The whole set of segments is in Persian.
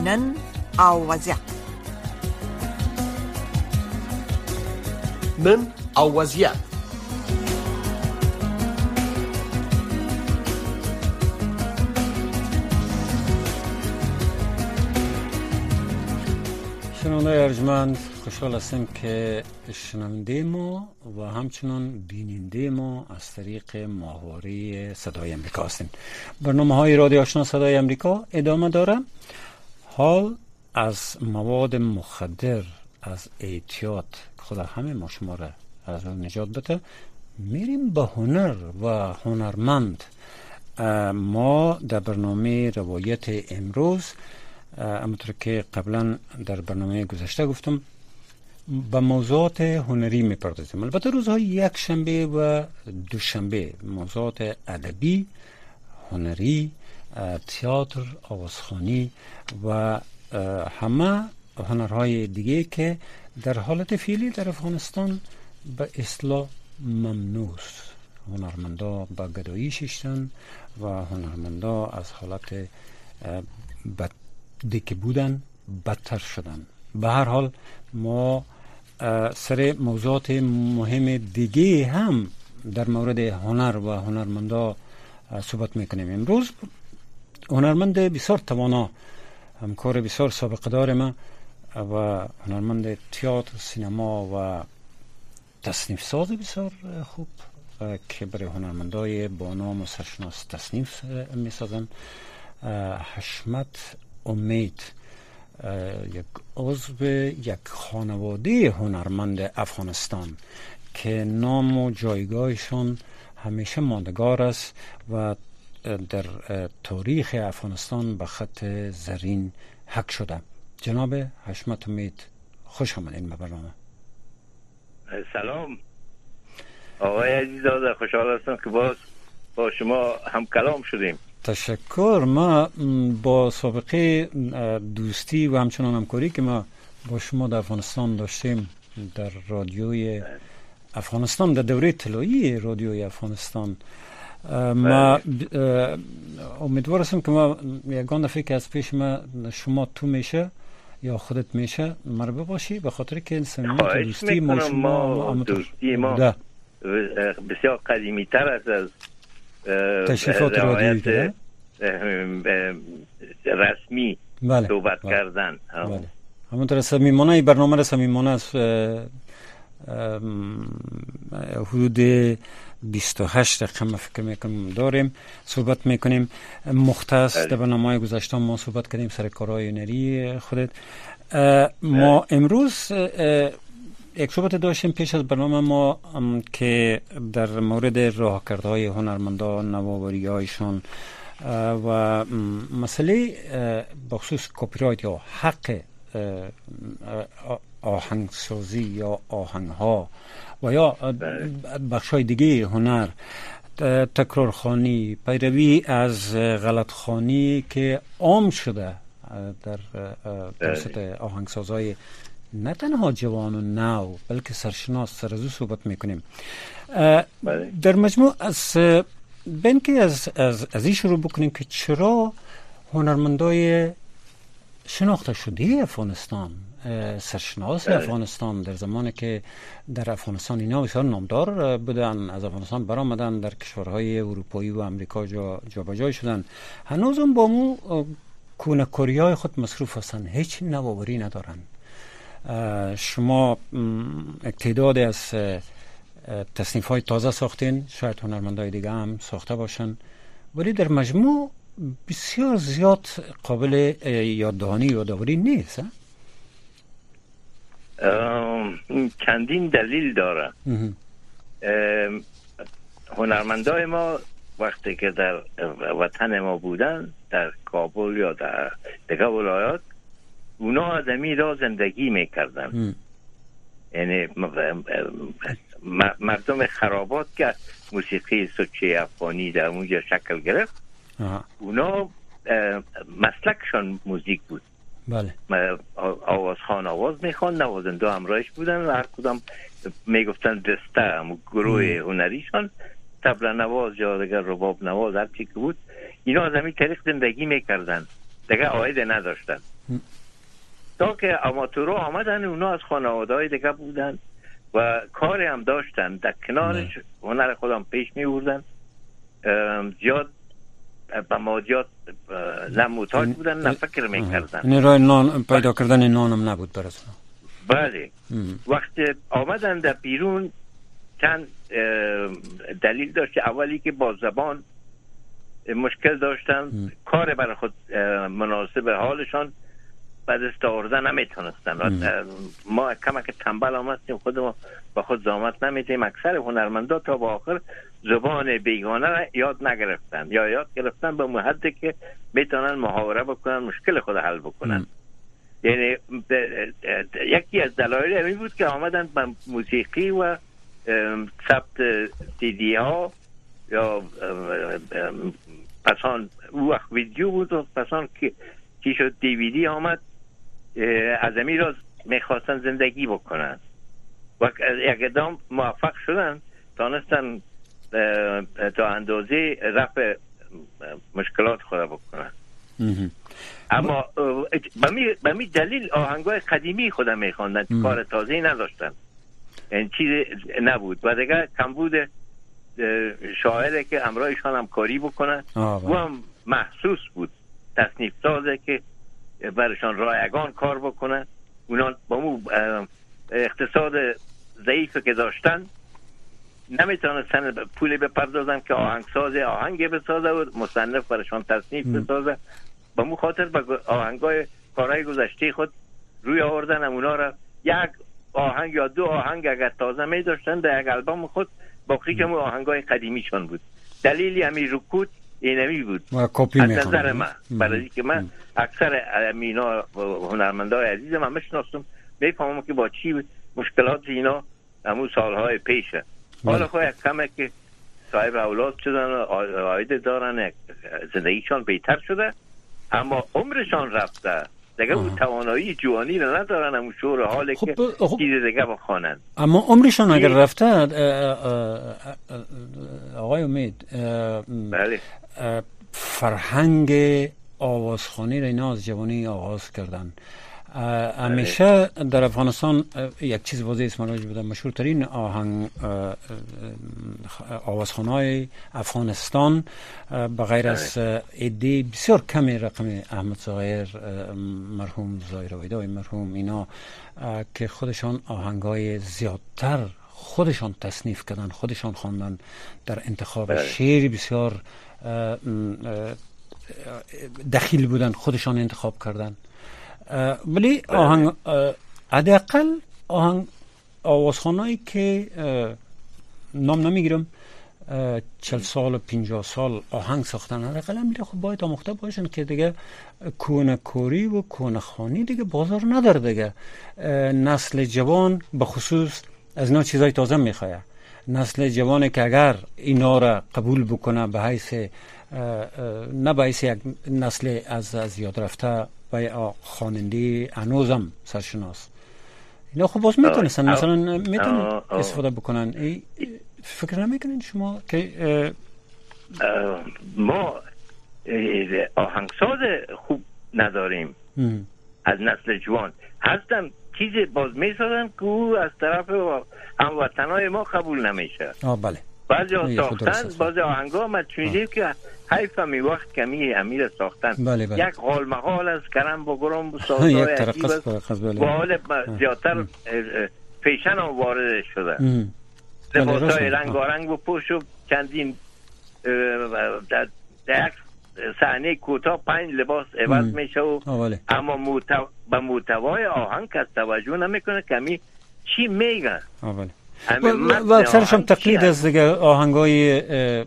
نن او وضعیت. نن او وضعیت. شنونده ارجمند، خوشحال هستیم که شنونده ما و همچنان بیننده ما از طریق ماهواره صدای امریکا هستیم. برنامه های رادیو آشنا صدای امریکا ادامه داره. حال از مواد مخدر، از اعتیاد، خدا همه ما شما را از اون نجات بده. میریم به هنر و هنرمند. ما در برنامه روایت امروز، همونطور که قبلا در برنامه گذشته گفتم، به موضوعات هنری میپردازیم. البته روزهای یک شنبه و دوشنبه موضوعات ادبی، هنری، تئاتر، آوازخوانی و همه هنرهای دیگه که در حالت فعلی در افغانستان به اصطلاح ممنوع است. هنرمندا به گدایی ششتن و هنرمندا از حالت دیگه بودن بدتر شدن. به هر حال ما سر موضوعات مهم دیگه هم در مورد هنر و هنرمندا صحبت میکنیم. امروز هنرمند بسیار توانا، همکار بسیار سابقه دار ما و هنرمند تئاتر، سینما و تصنیف ساز بسیار خوب که برای هنرمندای با نام و سرشناس تصنیف میسازن، حشمت امید، یک عضو یک خانواده هنرمند افغانستان که نام و جایگاهشون همیشه ماندگار است و در تاریخ افغانستان به خط زرین حک شده. جناب حشمت امید، خوش آمدین به برنامه. سلام آقای عزیزاده، خوشحال هستم که باز با شما هم کلام شدیم. تشکر. ما با سابقه دوستی و همچنان همکاری که ما با شما در افغانستان داشتیم، در رادیوی افغانستان، در دوره طلایی رادیوی افغانستان، ما امیدوار هستم که ما یگان دفعه که از پیش ما شما تو میشه یا خودت میشه مربوط باشی، به خاطر که صمیمیت دوستی ما دوستی ما بسیار قدیمی تر است از تشریفات رادیویی که رسمی صحبت کردن. همونطور صمیمانه برنامه را صمیمانه از حدود 28 دقیقه فکر میکنم داریم صحبت میکنیم. مختص در برنامه گذشته ما صحبت کردیم سر کارهای هنری خودت. ما امروز یک صحبت داشتیم پیش از برنامه ما که در مورد راه کرده های هنرمندان، نوآوری هایشان و مسئله بخصوص کپی رایت یا حق آهنگسازی یا آهنگ ها و یا بخش های دیگه هنر، تکرارخوانی، پیروی از غلطخوانی که عام شده در توسط آهنگسازهای نه تنها جوان و نو بلکه سرشناس، سر از او صحبت میکنیم. در مجموع از بین که از این شروع بکنیم که چرا هنرمندای شناخته شده افغانستان، سرشناس افغانستان، در زمانی که در افغانستان اینا بسیار نامدار بودن، از افغانستان برآمدن، در کشورهای اروپایی و امریکا جابجا شدن، هنوز هم با مو کونکاری های خود مصروف هستن، هیچ نوآوری ندارن. شما تعداد از تصنیف های تازه ساختین، شاید هنرمندای دیگه هم ساخته باشن، ولی در مجموع بسیار زیاد قابل یادآوری نیست. چندین دلیل داره. هنرمندای ما وقتی که در وطن ما بودن، در کابل یا در دیگه ولایات، اونا آدمی را زندگی میکردن. یعنی مردم خرابات که موسیقی سوچه افغانی در اونجا شکل گرفت، اونا مسلکشان موزیک بود. بله. آوازخوان آواز میخوان، نوازنده همراهش بودن و هر کدام میگفتن دسته گروه هنریشان، طبل نواز یا دیگر رباب نواز، هر چی که بود، اینا از همین طریق زندگی میکردن، دیگه عاید نداشتن. تا که آماتورها آمدن، اونا از خانواده‌های دیگه بودن و کاری هم داشتن، در کنارش هنر خودم پیش می بردن. زیاد به مادیات نه محتاج بودن نه فکر می کردن. این راه نان پیدا کردن نان هم نبود براتون؟ بله. وقتی آمدن در بیرون چند دلیل داشت. اولی که با زبان مشکل داشتن، کار برای خود مناسب حالشان بعد دست آوردن نمیتونستن. ما کمک تنبل آمدیم، خود ما با خود زحمت نمیدیم. اکثر هنرمندا تا با آخر زبان بیگانه را یاد نگرفتن یا یاد گرفتن به حدی که میتونن محاوره بکنن، مشکل خود حل بکنن. یعنی یکی از دلایل این بود که آمدن به موسیقی و ثبت CD ها یا پسان او وقت ویدیو بود و پسان که چی شد DVD آمد، از امی را میخواستن زندگی بکنن و یک ادام موفق شدن، تانستن تا اندازه رفع مشکلات خود بکنن. اما به می دلیل آهنگای قدیمی خود میخواندن، کار تازه نداشتن، این چیز نبود و دیگه کمبود شاعره که همراهشان هم کاری بکنن و هم محسوس بود، تصنیف سازه که برشان رایگان کار بکنن. اونا با مو اقتصاد ضعیف که داشتن نمیتونستن پولی بپردازن که آهنگساز آهنگ بسازه و مصنف برشان تصنیف بسازه. با مو خاطر با آهنگای کارهای گذشته خود روی آوردن، اونا را یک آهنگ یا دو آهنگ اگر تازه می داشتن در یک البوم خود، باقی که آهنگای قدیمیشان بود. دلیلی همین رکود اینمی بود از نظر من، برای که من اکثر اینا هنرمندای عزیزم هم میشناسم، میفهمم که با چی مشکلات اینا همون سالهای پیشه. حالا خواهی کمه که صاحب اولاد شدن و آیده دارن، زندگیشان بهتر شده، اما عمرشان رفته دیگه، اون توانایی جوانی رو ندارن، همون شور حاله که چیز دیگه بخوانن. اما عمرشان اگر رفته آقای امید، بله، فرهنگ آوازخوانی را اینا از جوانی آغاز کردن. همیشه در افغانستان یک چیز واضح اسم راجع بوده، مشهورترین آوازخوانای افغانستان به غیر از عده بسیار کمی رقم احمد ظاهر مرحوم، ظاهر ویدای مرحوم، اینا که خودشان آهنگای زیادتر خودشان تصنیف کردن، خودشان خواندن، در انتخاب شعر بسیار دخیل بودن، خودشان انتخاب کردن. ولی آهنگ حداقل آهنگ آوازخوانایی که نام نمیگیرم 40 سال و 50 سال آهنگ ساختن، حداقل میره خب باید آموخته باشن که دیگه کونه کوری و کونه خانی دیگه بازار نداره دیگه. نسل جوان به خصوص از اینا چیزای تازه میخواه. نسل جوانی که اگر اینا را قبول بکنه به حیث نه به حیث یک نسل از یاد رفته و خواننده هنوزم سرشناس، اینا خب باز میتونستن مثلا میتونن استفاده بکنن. فکر نمیکنین شما که ما آهنگساز خوب نداریم از نسل جوان هستن، چیزی باز میسازن که او از طرف هموطنهای ما قبول نمیشه. بله، بعضی ها ساختن، بعضی آهنگا ما چونیدیم که حیف می وقت کمی امیر ساختن. یک قال مقال از کرم با گرم و سازهای عجیب است و حال زیادتر فیشن هم وارد شده. لباس های رنگارنگ و پوش و چندین در یک صحنه کوتاه 5 لباس عوض میشه و اما به محتوای آهنگ کس توجه نمیکنه کمی چی میگن. و اکثرش هم تقلید از دیگه آهنگای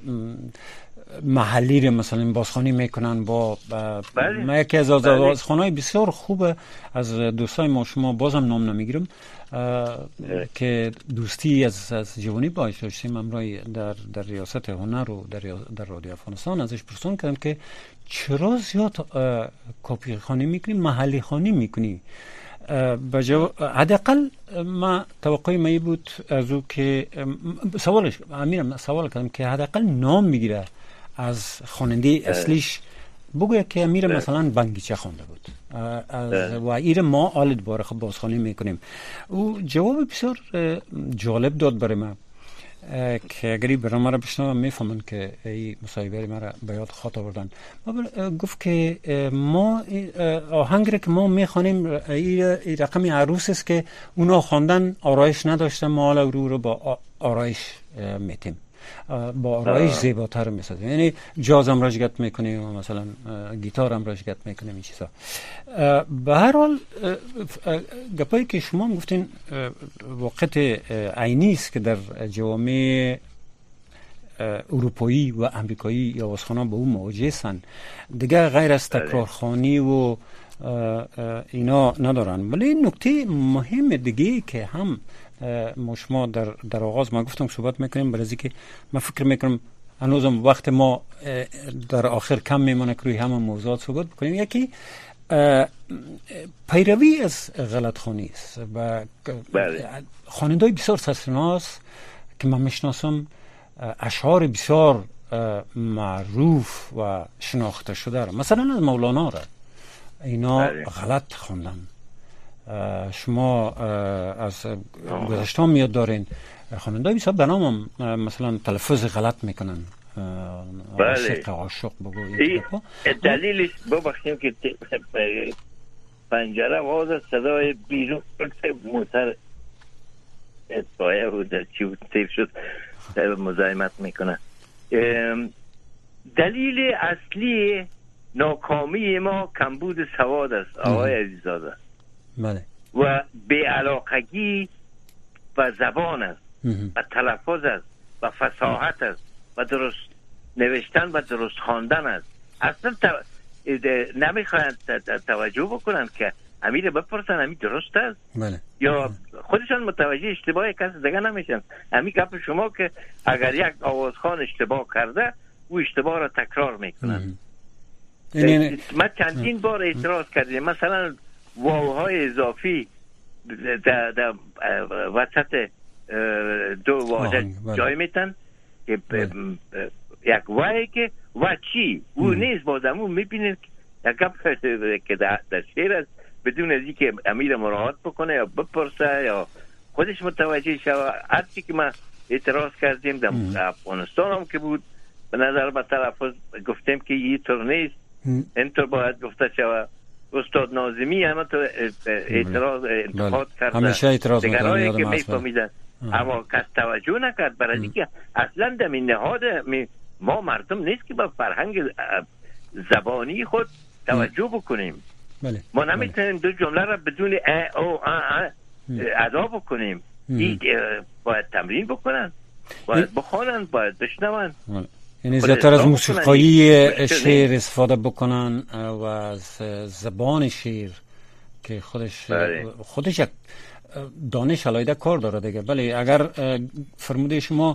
محلی رو مثلا بازخوانی میکنن. با ما یکی از آوازخوانای بسیار خوبه از دوستای ما، شما بازم نام نمیگیرم، که دوستی از جوانی باش داشتیم امرای در ریاست هنر و در رادیو افغانستان، ازش پرسان کردم که چرا زیاد کپی خوانی میکنی، محلی خوانی میکنی؟ حداقل ما توقعی می بود از او که سوال کردم که حداقل نام میگیره از خواننده اصلیش بگوید که امیر مثلا بنگیچه خوانده بود و ایر ما آلد باره خب بازخوانی میکنیم. او جواب بسیار جالب داد برای ما که اگری برنامه را بشنوم میفهمن که این مصاحبه ما را به یاد خاطر آوردن. گفت که ما آهنگی که ما میخوانیم این رقم عروس است که اونا خواندن آرایش نداشتن، ما حالا رو با آرایش میتیم، با آرایش زیباتر میسازیم. یعنی جاز هم را شگفت میکنیم و مثلا گیتار هم را شگفت میکنیم این چیزا. به هر حال گپایی که شما هم گفتین وقت عینی است که در جوامع اروپایی و امریکایی یا آوازخوانان با او مواجه هستند، دیگه غیر از تکرارخوانی و اینا ندارن. ولی نکته مهم دیگه که هم شما در آغاز ما گفتم صحبت میکنیم، برای که من فکر میکنم هنوزم وقت ما در آخر کم میمونه که روی همه موضوعات صحبت بکنیم. یکی پیروی از غلط خوانی است و خواننده‌های بسیار سرشناس که من میشناسم اشعار بسیار معروف و شناخته شده را، مثلا از مولانا را اینا غلط خوندن. شما از گذشته میاد دارین خواننده بسیار به نام مثلا تلفظ غلط میکنن، عاشق بگو. دلیلش ببخشیم که پنجره واز صدای بیرون موتر اطفائیه بود چی بود تیر شد مزاحمت میکنه. دلیل اصلی ناکامی ما کمبود سواد است آقای عزیزاده و بی‌علاقگی و زبان است و تلفظ است و فصاحت است و درست نوشتن و درست خواندن است. اصلا نمیخواهند توجه بکنن که امیر بپرسن امیر درست است یا خودشان متوجه اشتباه کسی دیگه نمیشن. امیر گپ شما که اگر یک آوازخوان اشتباه کرده او اشتباه را تکرار میکنن. من چندین بار اعتراض کردیم، مثلا واوهای اضافی در وسط دو واژه جای میتن که یک وای که و چی او نیست، بازمون میبینید یک گپ که در شعر است بدون از اینکه امیر مراعات بکنه یا بپرسه یا خودش متوجه شوه. هر چی که ما اعتراض کردیم در افغانستان هم که بود به نظر به تلفظ گفتیم که این طور نیست، اینطور باید گفته شوه. استاد ناظمی همه تو اعتراض انتقاد کرده، همیشه اعتراض دیگرایی که میفهمیدن اما کس توجه نکرد. برای اینکه اصلا در این نهاد ما مردم نیست که با فرهنگ زبانی خود توجه بکنیم. ما نمیتونیم دو جمله را بدون او ادا بکنیم. باید تمرین بکنن، باید بخوانن، باید بشنون. یعنی زیادتر از موسیقایی شعر استفاده بکنن و از زبان شعر که خودش یک دانش علایده کار داره دیگه. بله اگر فرموده شما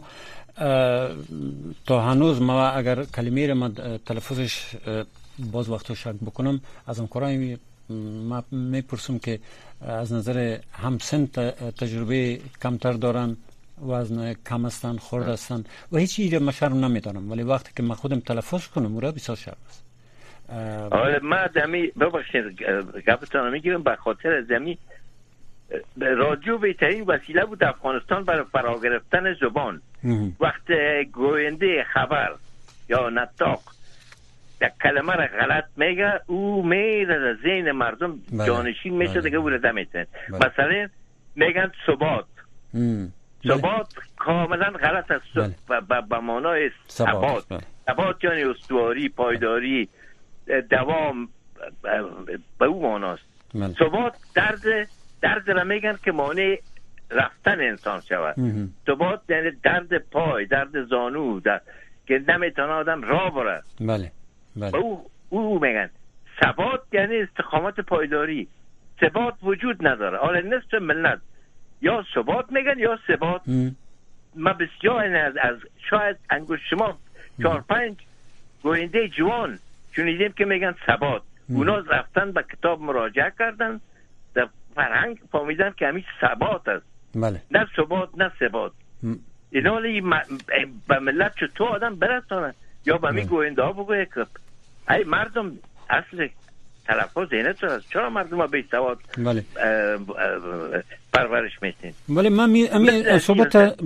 تا هنوز ما اگر کلمه رو تلفظش باز وقتا شک بکنم از همکارای ما میپرسم که از نظر همسن تجربه کمتر دارن، وزن کم هستن، خرد هستن و هیچ چیزی ما شرم نمیدارم، ولی وقتی که من خودم تلفظ کنم اون را بسیار شرم است. ما دمی ببخشید گفتم میگیرم به خاطر زمین رادیو بهترین وسیله بود افغانستان برای فرا گرفتن زبان. وقت گوینده خبر یا نطاق یک کلمه را غلط میگه او میره در ذهن مردم جانشین میشه دیگه او را نمیتونه. مثلا میگن ثبات، ثبات کاملا غلط است به معنای ثبات. ثبات یعنی استواری، پایداری، دوام، به او معناست. ثبات درد را میگن که معنی رفتن انسان شود. ثبات یعنی درد پای، درد زانو، که نمیتونه آدم راه بره. بله. او میگن ثبات یعنی استقامت پایداری. ثبات وجود نداره. حالا نصف ملت یا ثبات میگن یا ثبات. ما بسیار از شاید انگوش شما 4-5 گوینده جوان شنیدیم که میگن ثبات. اونا رفتن به کتاب مراجعه کردن، در فرهنگ فهمیدن که همیشه ثبات است. بله. نه ثبات نه ثبات. اینا به ملت چطور آدم برسانه یا به می گوینده ها بگویه که ای مردم اصل تلفظ اینه چرا مردم ها بی سواد پرورش میتین؟ ولی من صحبت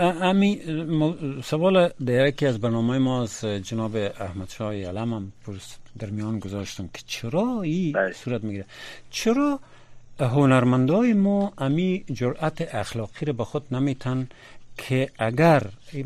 سوال در یکی از برنامه ما از جناب احمد شاه علم هم در میان گذاشتم که چرا این صورت میگیره؟ چرا هنرمندای ما امی جرأت اخلاقی رو به خود نمیتن که اگر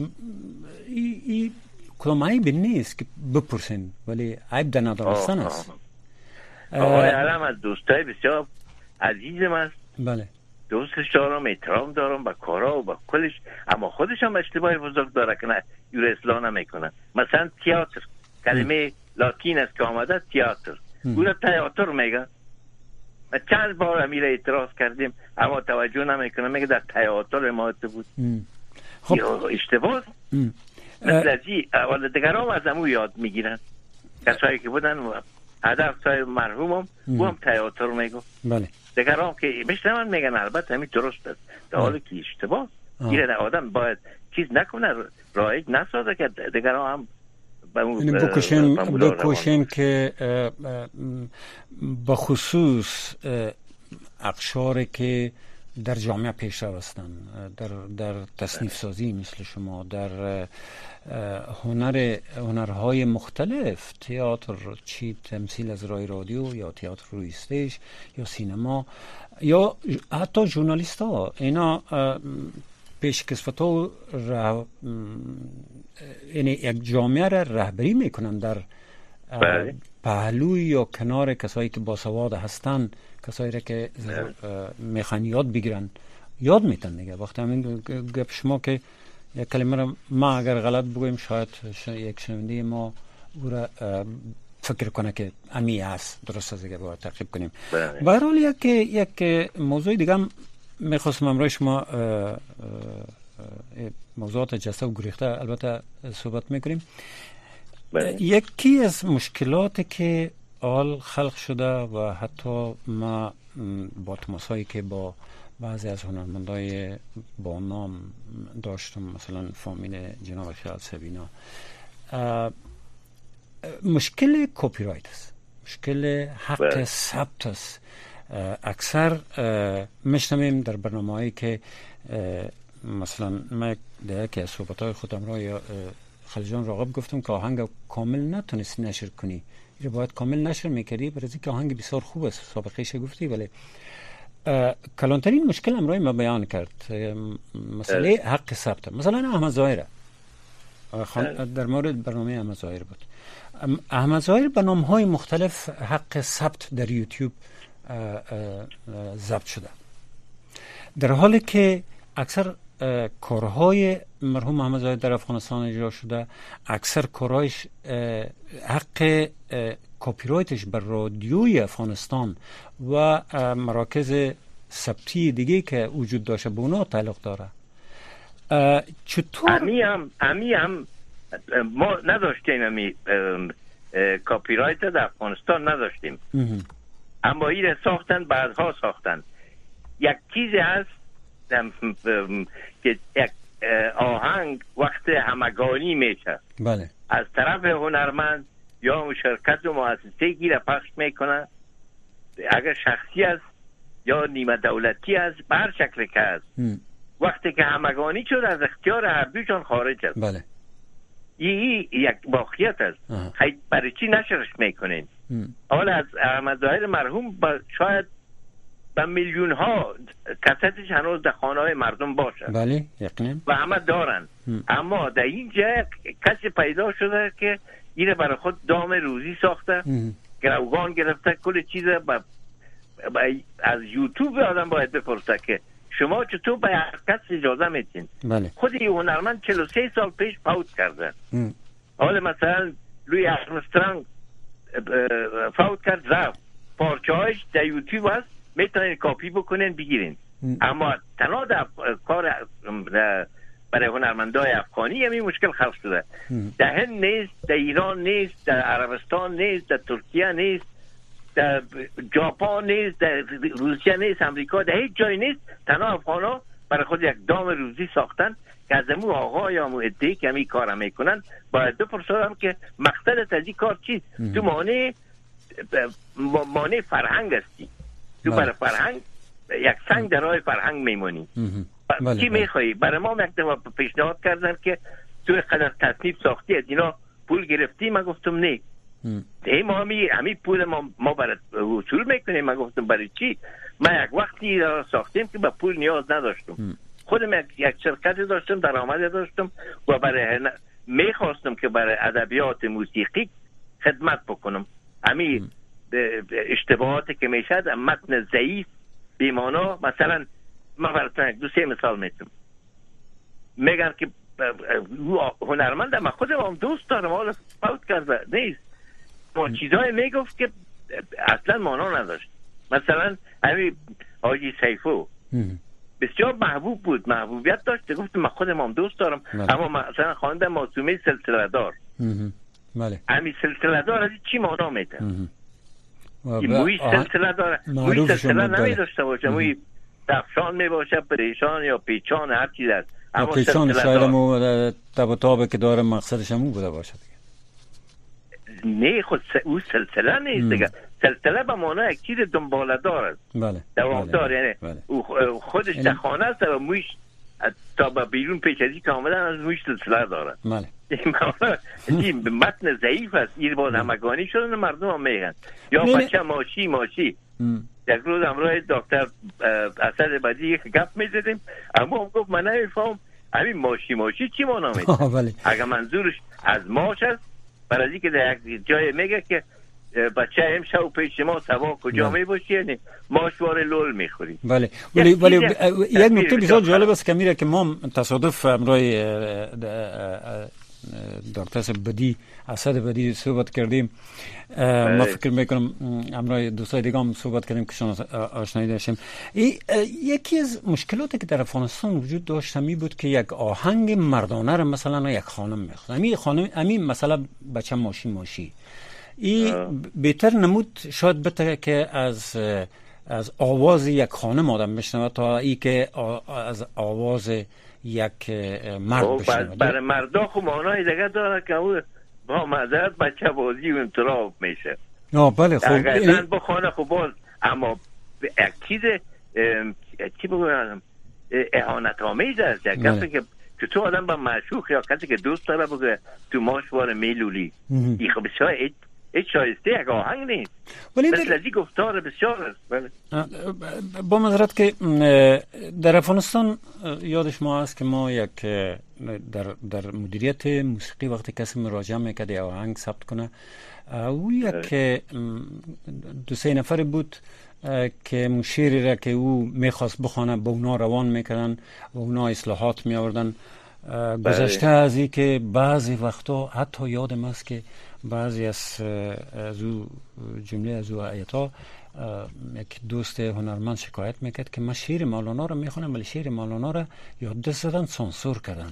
کدام عیب نیست که بپرسین، ولی عیب در ندانستن است. آقای علم از دوستای بسیار عزیزم است. بله. دوستش دارم، احترام دارم به کارا و به کلش، اما خودش هم اشتباه بزرگ داره که نه یور اصلاح نمیکنه. مثلا تئاتر، کلمه لاتین است که آمده تئاتر، او تئاتر میگه. ما چند بار امیر اعتراض کردیم اما توجه نمیکنه، میگه در تئاتر ما بود. خب اشتباه مثل ازی اول دیگران از امو یاد میگیرن، کسایی که بودن هدف سای مرحومم او هم تئاتر میگو. بله. دیگران که میشنون میگن البته همین درست است، در حالی که اشتباه. گیره آدم باید چیز نکنه، رایج نسازه که دیگران هم بکوشیم که بخصوص اقشاری که در جامعه پیشرو هستند، در تصنیف سازی مثل شما، در هنرهای مختلف، تئاتر، چی تمثیل از رای رادیو یا تئاتر روی استیج یا سینما یا حتی ژورنالیست ها، اینا پیشکسوت یعنی یک جامعه را رهبری میکنن در پهلوی یا کنار کسایی که باسواد هستن، کسایی را که میخوان یاد بگیرن یاد میتن دیگه. وقتی همین گپ شما که یک کلمه را ما اگر غلط بگویم شاید یک شنونده ما او را فکر کنه که امی هست، درست است دیگه، باید تعقیب کنیم. به هر حال یک موضوع دیگه هم میخواستم امروز شما موضوعات جسته و گریخته البته صحبت میکنیم. یکی از مشکلاتی که آل خلق شده و حتی ما با تماسایی که با بعضی از هنرمندای با نام داشتم، مثلا فامیل جناب خیال سبینا، مشکل کپی رایت است، مشکل حق ثبت است. اکثر میشنویم در برنامه‌هایی که مثلا من در یکی از صحبت‌های خودم را یا خلیجان راغب گفتم که آهنگ کامل نتونستی نشر کنی، این باید کامل نشر میکردی، برای اینکه آهنگ بسیار خوب است، سابقه‌اش گفتی. ولی کلانترین مشکل امروز ما بیان کرد مسئله حق ثبت. مثلا احمد ظاهر در مورد برنامه احمد ظاهر بود. احمد ظاهر به نام‌های مختلف حق ثبت در یوتیوب ضبط شده، در حالی که اکثر کارهای مرحوم احمد ظاهر در افغانستان اجرا شده، اکثر کارهایش حق کپی رایتش بر رادیوی افغانستان و مراکز ثبتی دیگه که وجود داشته به اونا تعلق داره. چطور امی هم ما نداشتیم، کپی رایت در افغانستان نداشتیم، اما این ساختن، بعدها ساختن. یک چیزی هست که یک آهنگ وقت همگانی میشه، بله، از طرف هنرمند یا شرکت و مؤسسه گیره پخش میکنه، اگر شخصی است یا نیمه دولتی است، به هر شکل که است، وقتی که همگانی شد از اختیار هر دوشان خارج است. بله، این یک واقعیت است. برای چی نشرش میکنین؟ حالا از احمد ظاهر مرحوم شاید به میلیون ها کستش هنوز در خانه های مردم باشه، بله، یقینا، و همه دارن. اما در اینجا کسی پیدا شده که اینه برای خود دام روزی ساخته، گروگان گرفته، کل چیز از یوتیوب آدم باید بپرسه که شما چطور به هر کس اجازه میتین؟ بله. خود این هنرمند 43 سال پیش فوت کرده. حالا مثلا لوی ارمسترانگ فوت کرد، رفت، پارچه هایش در یوتیوب هست، میتونین کاپی بکنین بگیرین. اما تنها در کار برای هنرمندای افغانی همین مشکل خلق شده. در هند نیست، در ایران نیست، در عربستان نیست، در ترکیه نیست، در ژاپن نیست، در روسیه نیست، امریکا، در هیچ جای نیست. تنها افغانا برای خود یک دام روزی ساختن که از امو آقا یا امو ادهی که همی کار میکنن باید بپرسم که مقصدت از این کار چیست؟ تو مانع فرهنگ هستی، تو برای فرهنگ یک سنگ در راه فرهنگ میمونی. چی میخوایی؟ برای ما یک دفعه پیشنهاد کردن که تو قدر تصنیف ساختی از اینا پول گرفتی؟ من گفتم نه. ما همی پول ما برای وصول میکنیم. من گفتم برای چی؟ من یک وقتی ساختیم که به پول نیاز نداشتم. خودم یک شرکتی داشتم، درآمدی داشتم و برای میخواستم که برای ادبیات موسیقی خدمت بکنم. همی اشتباهاتی که میشد، متن ضعیف بیمانا، مثلا من براتون دو سه مثال میتونم. میگن که هنرمند، من خودم هم دوست دارم، حالا فوت کرده نیست، ما چیزای میگفت که اصلا مانا نداشت. مثلا همین حاجی سیفو بسیار محبوب بود، محبوبیت داشت، گفتم من خودم هم دوست دارم. اما مثلا خواندم معصومه سلسله دار. بله. همین سلسله دار از چی مانا میده؟ این موی سلسله داره، موی سلسله نمیداشته باشه، موی دفشان میباشه، پریشان یا پیچان، هر چیز هست. اما پیچان شاید مو تب و تابه که داره مقصدش همون بوده باشه دیگه. نه خود او سلسله نیست دیگه. سلسله به معنی یک چیز دنباله دار است. بله. دوامدار. یعنی خودش در خانه است و مویش تا به بیرون پیچازی که آمدن از مویش سلسله داره. بله. این متن ضعیف است. این باز همگانی شدن مردم هم میگن یا بچه ماشی. یک روز همراه دکتر اسد بدی یک گپ میزدیم، اما هم گفت من نمیفهم همین ماشی چی مانا میده. اگر منظورش از ماش است، برای اینکه در یک جای میگه که بچه امشب پیش ما سوا کجا میباشی، یعنی ماشوار لول میخوری. بله. ولی یک نکته بسیار جالب است که میره که ما تصادف همراه دکتر بدی اسد بدی صحبت کردیم. ما فکر میکنم همراه دوستای دیگه هم صحبت کردیم که شما آشنایی داشتیم. یکی از مشکلاتی که در افغانستان وجود داشت می بود که یک آهنگ مردانه را مثلا یک خانم میخواد. همین مثلا بچه ماشی این بهتر نمود شاید بته که از آواز یک خانم آدم بشنوه تا ای که از آواز یک مرد بشنوه. برای مردا خب معنای دیگه داره که او با معذرت بچه بازی و انطراف میشه. بله. خب اگر زن بخوانه خب باز، اما یک چیز چی بگویم اهانت آمیز است. یک کسی که تو آدم با معشوق یا کسی که دوست داره بگه تو ماشوار میلولی، این خب بسیار شایسته یک آهنگ نیست. مثل از این گفتار بسیار است. بله. با معذرت که در افغانستان یادش ما است که ما یک در مدیریت موسیقی وقتی کسی مراجعه میکرد یا آهنگ ثبت کنه، او یک دو سه نفر بود که مشیری را که او میخواست بخوانه با اونا روان میکردن و اونا اصلاحات میآوردن. گذشته از این که بعضی وقتا حتی یادم است که بعضی از او جمله از او آیتا یک دوست هنرمند شکایت میکرد که من شعر مولانا را میخونم ولی شعر مولانا را یاد دست زدن سانسور کردن.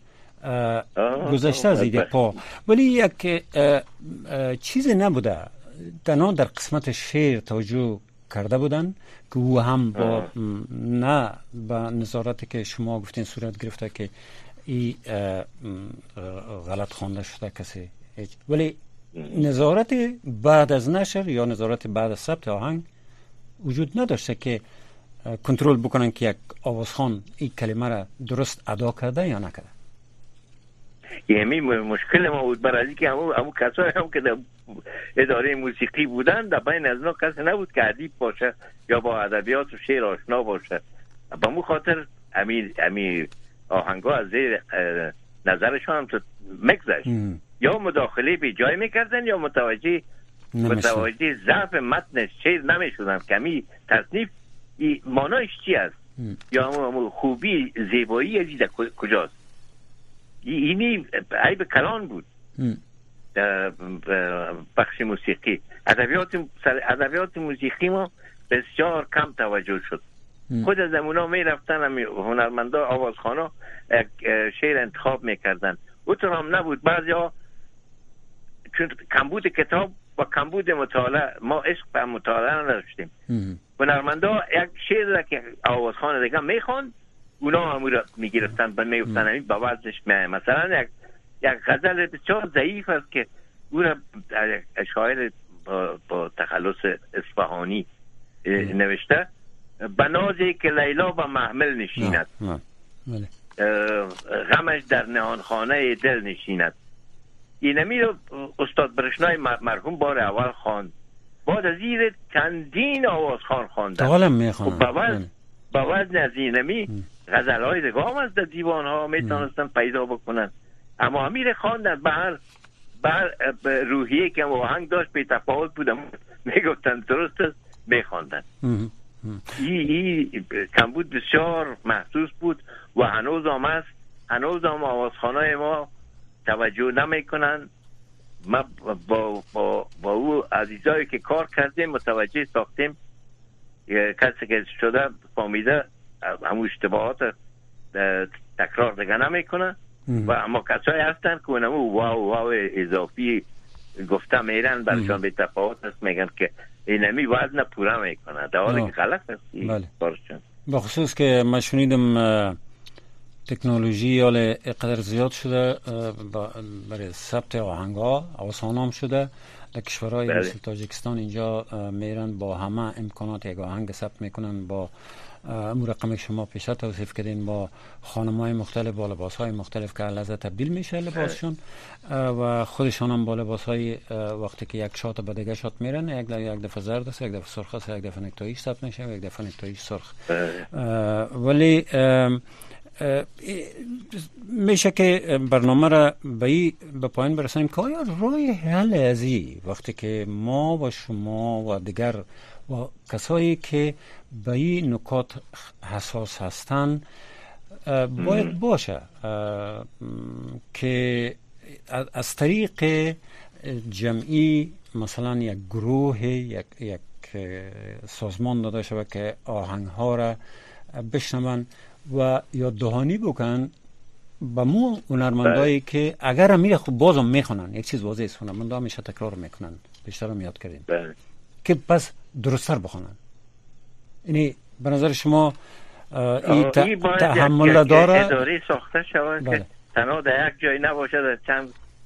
گذشته از این پا ولی یک چیزی نبوده. تنها در قسمت شعر توجه کرده بودن که او هم با نه با نظارتی که شما گفتین صورت گرفته که این غلط خوانده شده کسی هیچ، ولی نظارت بعد از نشر یا نظارت بعد از ثبت آهنگ وجود نداشته که کنترل بکنن که یک آوازخوان این کلمه را درست ادا کرده یا نکرده. یعنی مشکل ما بود برای اینکه همون کسایی هم که در اداره موسیقی بودن در بین از اونا کسی نبود که ادیب باشه یا با ادبیات و شعر آشنا باشه. به مو خاطر امی آهنگا از نظرشون هم تو مگذشت، یا مداخله به جای میکردن یا متوجه ضعف متن شعر نمیشدن که امی تصنیف مانایش چی است یا همون خوبی زیبایی از کجاست. اینی عیب کلان بود در بخش موسیقی. ادبیات موسیقی ما بسیار کم توجه شد. خود از اونا می رفتن هنرمندا آوازخوانا شعر انتخاب میکردن، او طور هم نبود. بعضی ها چون کمبود کتاب و کمبود مطالعه، ما عشق به مطالعه نداشتیم. هنرمندا یک شعر را که آوازخوان دیگه میخوان اونا هم را میگرفتن میگفتن همین با وزنش مثلا یک غزل بسیار ضعیف است که او را شاعر با تخلص اصفهانی نوشته، بنازی که لیلا با محمل نشیند، غمش در نهانخانه دل نشیند. اینمی رو استاد برشنای مرحوم بار اول خواند، بعد از این چندین آوازخوان خواندن. حالم میخوانن با وزن از اینمی غزلهای دیگه هم از در دیوان ها میتونستن پیدا بکنن، اما امیر خواندن بر روحیه که آهنگ داشت به تفاوت بودم میگفتن درست است میخواندن. این کمبود بسیار محسوس بود و هنوز هم است. هنوز هم آوازخوانای ما توجه نمیکنن. ما با او عزیزایی که کار کردیم متوجه ساختیم، کسی که شده فهمیده همون اشتباهات تکرار دیگه نمیکنه و اما کسایی هستن که اونمو واو اضافی گفته میرن برشان به تفاوت است، میگن که اینمی وزن پورا میکنه، در حالی که غلط است. بله. بخصوص که ما شنیدم تکنولوژی حال قدر زیاد شده برای ثبت آهنگ‌ها، آسان هم شده در کشورهای مثل تاجیکستان. اینجا میرن با همه امکانات یک آهنگ ثبت میکنن، با امور رقمی که شما پیشتر توصیف کردین، با خانم‌های مختلف، با لباس‌های مختلف که لحظه تبدیل میشه لباسشون و خودشان هم با لباس‌های وقتی که یک شات به دیگه شات میرن، یک دفعه زرد است، یک دفعه سرخ است، یک دفعه نکتایش ثبت میشه، یک دفعه نکتایش سرخ. ولی میشه که برنامه را به پایان برسانیم که آیا راه حل ازی وقتی که ما و شما و دیگر و کسایی که به این نکات حساس هستن باید باشه که از طریق جمعی مثلا یک گروه، یک سازمان داده شود که آهنگ ها را بشنون و یاد دهانی بکن با مو هنرمندایی که اگر میره خب بازم میخونن. یک چیز واضحه است، هنرمندا همیشه تکرار میکنن، بیشتر هم یاد کردیم که پس درست‌تر بخونن. یعنی به نظر شما این تحمل داره اداره ساخته شود که تنها در یک جای نباشه، در چند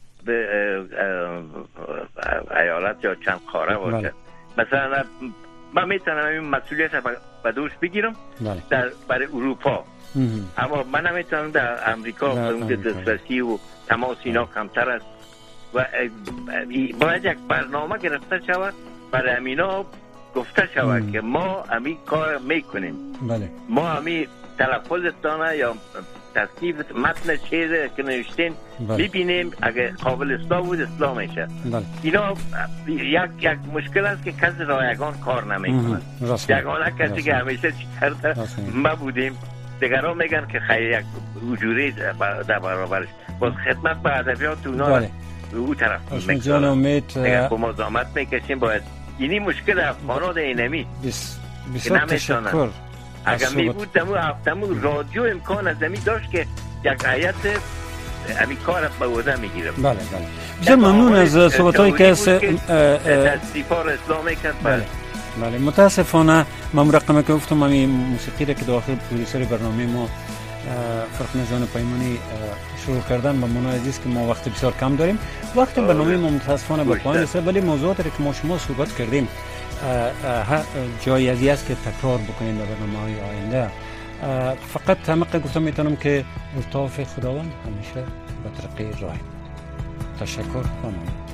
ایالت یا چند قاره باشه. مثلا من میتونم این مسئولیت به دوش بگیرم برای اروپا، اما من نمیتونم در امریکا به اون دسترسی و تماس اینا کمتر است و باید یک برنامه گرفته شود برای امینا گفته شود که ما امی کار میکنیم. ما امی تلفظتانه یا تصنیف متن شعر که نوشتین میبینیم، اگه قابل اصلاح بود اصلاح میشه. اینا یک مشکل است که کسی رایگان کار نمیکنه. یگانه کسی که همیشه چیتر ما بودیم، دیگران میگن که خیلی یک اجوری در برابرش. باز خدمت به ادبیات اونا او طرف میکنه با مزاحمت میکشیم. باید اینی مشکل افغانان اینمی بسیار تشکر. اگر می بود دمو رادیو امکان از دمی داشت که یک هیئت امی کار به عهده میگیره. بله بسیار ممنون از صحبتایی که تصدیفار اسلامی کرد. بله متاسفانه من رقمی که گفتم همین موسیقی را که داخل پرودوسر برنامه ما فرخنده جان پیمانی شروع کردن به منای عزیز که ما وقت بسیار کم داریم. وقت برنامه ما متاسفانه به پایان رسید، ولی موضوعاتی که ما شما صحبت کردیم جای ازی است که تکرار بکنیم در برنامه‌های آینده. فقط همه گفتم میتونم که الطاف خداوند همیشه به طریق راه. تشکر و ممنون.